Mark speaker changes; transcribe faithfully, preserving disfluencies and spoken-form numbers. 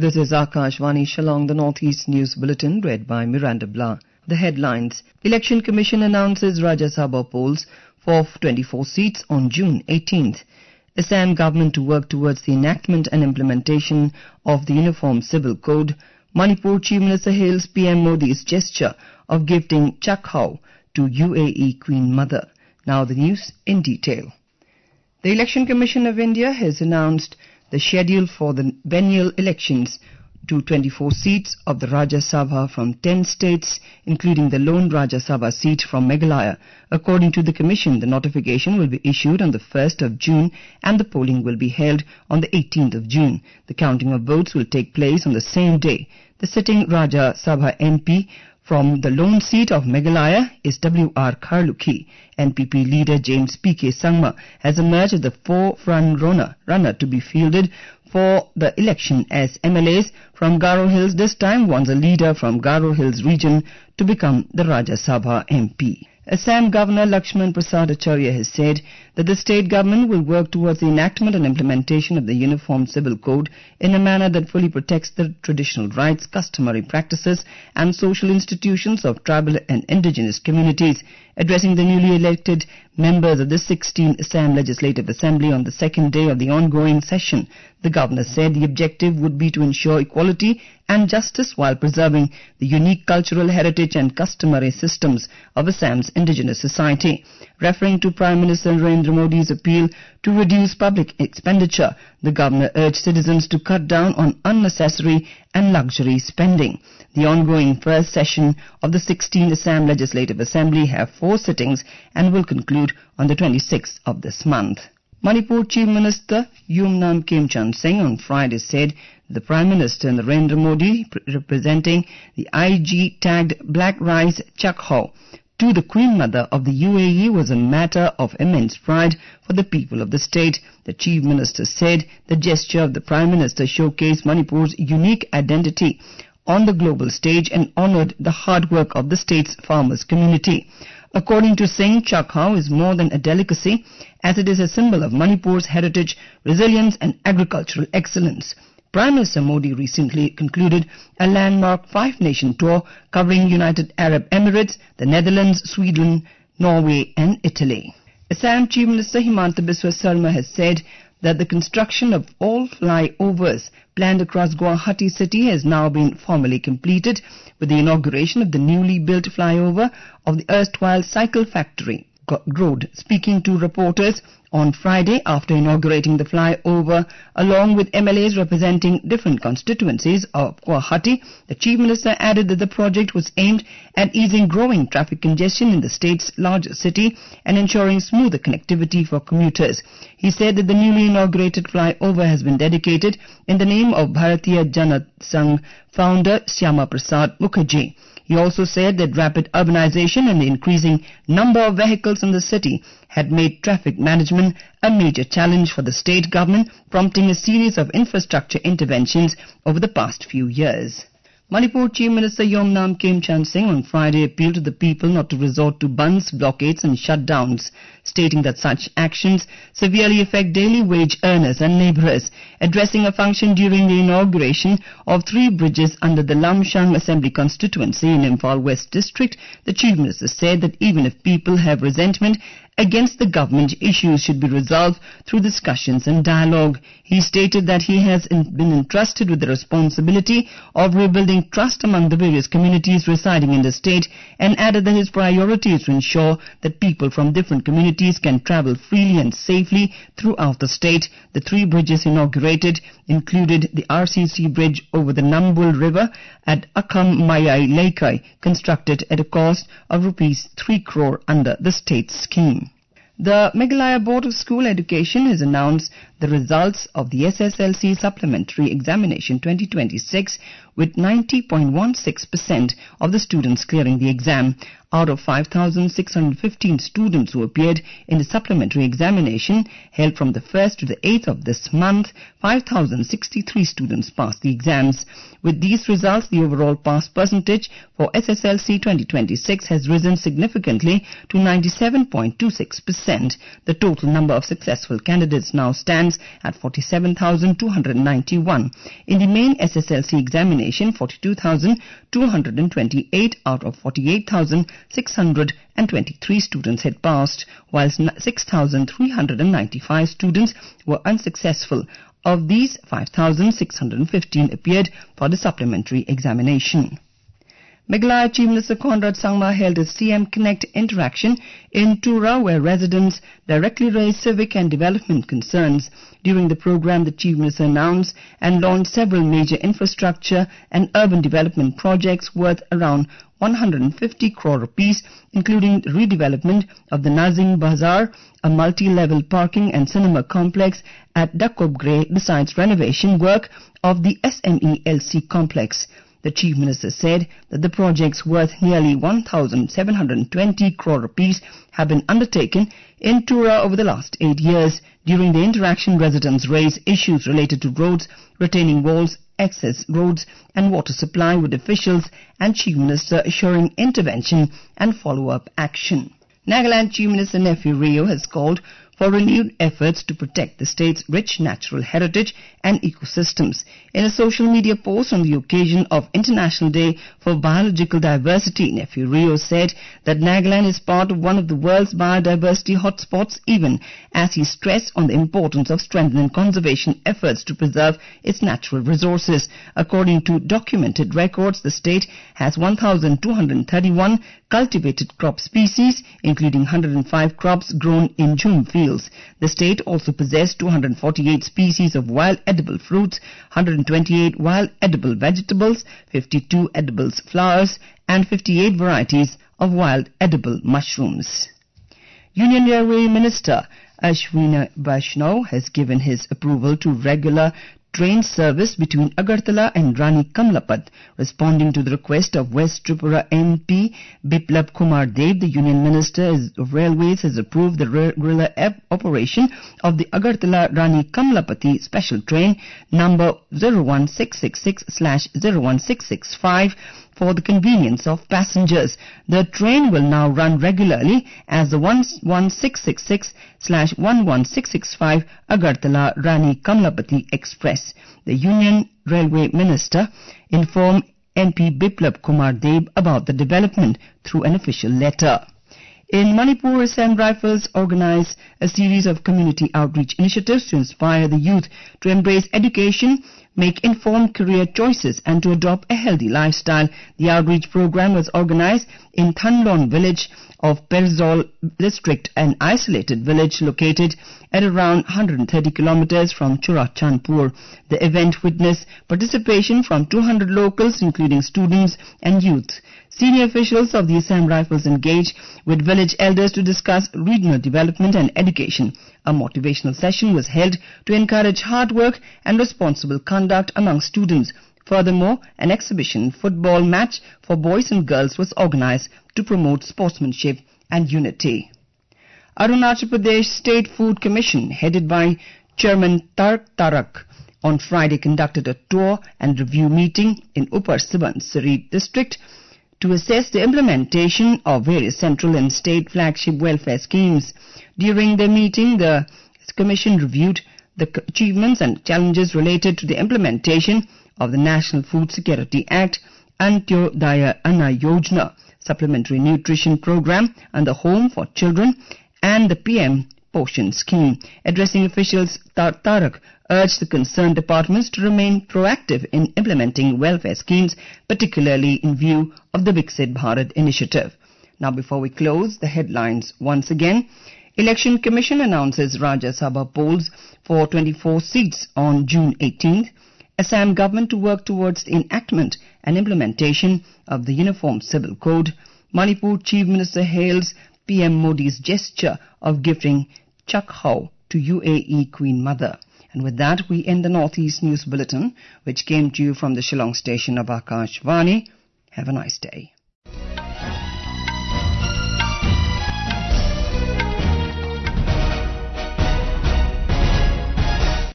Speaker 1: This is Akashvani Shillong, the Northeast News Bulletin, read by Miranda Blah. The headlines. Election Commission announces Rajya Sabha polls for twenty-four seats on June eighteenth. Assam government to work towards the enactment and implementation of the Uniform Civil Code. Manipur Chief Minister hails P M Modi's gesture of gifting Chakhau to U A E Queen Mother. Now the news in detail. The Election Commission of India has announced the schedule for the biennial elections to twenty-four seats of the Rajya Sabha from ten states, including the lone Rajya Sabha seat from Meghalaya. According to the Commission, the notification will be issued on the first of June and the polling will be held on the eighteenth of June. The counting of votes will take place on the same day. The sitting Rajya Sabha M P from the lone seat of Meghalaya is W R Kharlukhi. N P P leader James P K Sangma has emerged as the four-front runner, runner to be fielded for the election, as M L As from Garo Hills this time wants a leader from Garo Hills region to become the Rajya Sabha M P. Assam Governor Lakshman Prasad Acharya has said that the state government will work towards the enactment and implementation of the Uniform Civil Code in a manner that fully protects the traditional rights, customary practices and social institutions of tribal and indigenous communities. Addressing the newly elected members of the sixteenth Assam Legislative Assembly on the second day of the ongoing session, the governor said the objective would be to ensure equality and justice while preserving the unique cultural heritage and customary systems of Assam's indigenous society. Referring to Prime Minister Narendra Modi's appeal to reduce public expenditure, the governor urged citizens to cut down on unnecessary and luxury spending. The ongoing first session of the sixteenth Assam Legislative Assembly have four sittings and will conclude on the twenty-sixth of this month. Manipur Chief Minister Yumnam Khemchand Singh on Friday said the Prime Minister Narendra Modi representing the I G-tagged black rice Chakhau to the Queen Mother of the U A E was a matter of immense pride for the people of the state. The Chief Minister said the gesture of the Prime Minister showcased Manipur's unique identity on the global stage and honored the hard work of the state's farmers community. According to Singh, Chakhau is more than a delicacy, as it is a symbol of Manipur's heritage, resilience and agricultural excellence. Prime Minister Modi recently concluded a landmark five-nation tour covering United Arab Emirates, the Netherlands, Sweden, Norway and Italy. Assam Chief Minister Himanta Biswa Sarma has said that the construction of all flyovers planned across Guwahati city has now been formally completed with the inauguration of the newly built flyover of the erstwhile Cycle Factory Road. Speaking to reporters on Friday after inaugurating the flyover along with M L As representing different constituencies of Guwahati, the Chief Minister added that the project was aimed at easing growing traffic congestion in the state's largest city and ensuring smoother connectivity for commuters. He said that the newly inaugurated flyover has been dedicated in the name of Bharatiya Janata Sangh founder Syama Prasad Mukherjee. He also said that rapid urbanization and the increasing number of vehicles in the city had made traffic management a major challenge for the state government, prompting a series of infrastructure interventions over the past few years. Manipur Chief Minister Yumnam Khemchand Singh on Friday appealed to the people not to resort to bunds, blockades and shutdowns, stating that such actions severely affect daily wage earners and labourers. Addressing a function during the inauguration of three bridges under the Lamshang Assembly constituency in Imphal West District, the Chief Minister said that even if people have resentment against the government, issues should be resolved through discussions and dialogue. He stated that he has in, been entrusted with the responsibility of rebuilding trust among the various communities residing in the state, and added that his priority is to ensure that people from different communities can travel freely and safely throughout the state. The three bridges inaugurated included the R C C bridge over the Nambul River at Akham Mayai Laikai, constructed at a cost of rupees three crore under the state's scheme. The Meghalaya Board of School Education has announced the results of the S S L C Supplementary Examination twenty twenty-six with ninety point one six percent of the students clearing the exam. out of five thousand six hundred fifteen students who appeared in the supplementary examination held from the first to the eighth of this month, five thousand sixty-three students passed the exams. With these results, the overall pass percentage for S S L C twenty twenty-six has risen significantly to ninety-seven point two six percent. The total number of successful candidates now stands at forty-seven thousand two hundred ninety-one. In the main S S L C examination, forty-two thousand two hundred twenty-eight out of forty-eight thousand six hundred twenty-three students had passed, whilst six thousand three hundred ninety-five students were unsuccessful. Of these, five thousand six hundred fifteen appeared for the supplementary examination. Meghalaya Chief Minister Conrad Sangma held a C M Connect interaction in Tura, where residents directly raised civic and development concerns. During the program, the Chief Minister announced and launched several major infrastructure and urban development projects worth around one hundred fifty crore rupees, including redevelopment of the Nazim Bazaar, a multi-level parking and cinema complex at Dakobgre, besides renovation work of the S M E L C complex. The Chief Minister said that the projects worth nearly one thousand seven hundred twenty crore rupees have been undertaken in Tura over the last eight years. During the interaction, residents raised issues related to roads, retaining walls, access roads and water supply, with officials and Chief Minister assuring intervention and follow-up action. Nagaland Chief Minister Nephew Rio has called for renewed efforts to protect the state's rich natural heritage and ecosystems. In a social media post on the occasion of International Day for Biological Diversity, Nephew Rio said that Nagaland is part of one of the world's biodiversity hotspots, even as he stressed on the importance of strengthening conservation efforts to preserve its natural resources. According to documented records, the state has one thousand two hundred thirty-one cultivated crop species, including one hundred five crops grown in Jhum fields. The state also possessed two hundred forty-eight species of wild edible fruits, one hundred twenty-eight wild edible vegetables, fifty-two edible flowers, and fifty-eight varieties of wild edible mushrooms. Union Railway Minister Ashwini Vaishnaw has given his approval to regular train service between Agartala and Rani Kamlapat. Responding to the request of West Tripura M P Biplab Kumar Dev, the Union Minister of Railways has approved the regular operation of the Agartala Rani Kamlapati special train number zero one six six six slash zero one six six five for the convenience of passengers. The train will now run regularly as the one one six six six slash one one six six five Agartala Rani Kamlapati Express. The Union Railway Minister informed M P Biplab Kumar Dev about the development through an official letter. In Manipur, Assam Rifles organized a series of community outreach initiatives to inspire the youth to embrace education, make informed career choices and to adopt a healthy lifestyle. The outreach program was organized in Thanlon village of Perzol district, an isolated village located at around one hundred thirty kilometers from Churachandpur. The event witnessed participation from two hundred locals, including students and youth. Senior officials of the Assam Rifles engaged with village elders to discuss regional development and education. A motivational session was held to encourage hard work and responsible conduct among students. Furthermore, an exhibition football match for boys and girls was organized to promote sportsmanship and unity. Arunachal Pradesh State Food Commission, headed by Chairman Tarak Tarak, on Friday conducted a tour and review meeting in Upar Subansiri district to assess the implementation of various central and state flagship welfare schemes. During the meeting, the Commission reviewed the achievements and challenges related to the implementation of the National Food Security Act, Antyodaya Anna Yojana, Supplementary Nutrition Program, and the Home for Children, and the P M Poshan Scheme. Addressing officials, Tar Tarak urged the concerned departments to remain proactive in implementing welfare schemes, particularly in view of the Viksit Bharat initiative. Now, before we close, the headlines once again. Election Commission announces Rajya Sabha polls for twenty-four seats on June eighteenth. Assam government to work towards the enactment and implementation of the Uniform Civil Code. Manipur Chief Minister hails P M Modi's gesture of gifting Chakhau to U A E Queen Mother. And with that, we end the Northeast News Bulletin, which came to you from the Shillong station of Akashvani. Have a nice day.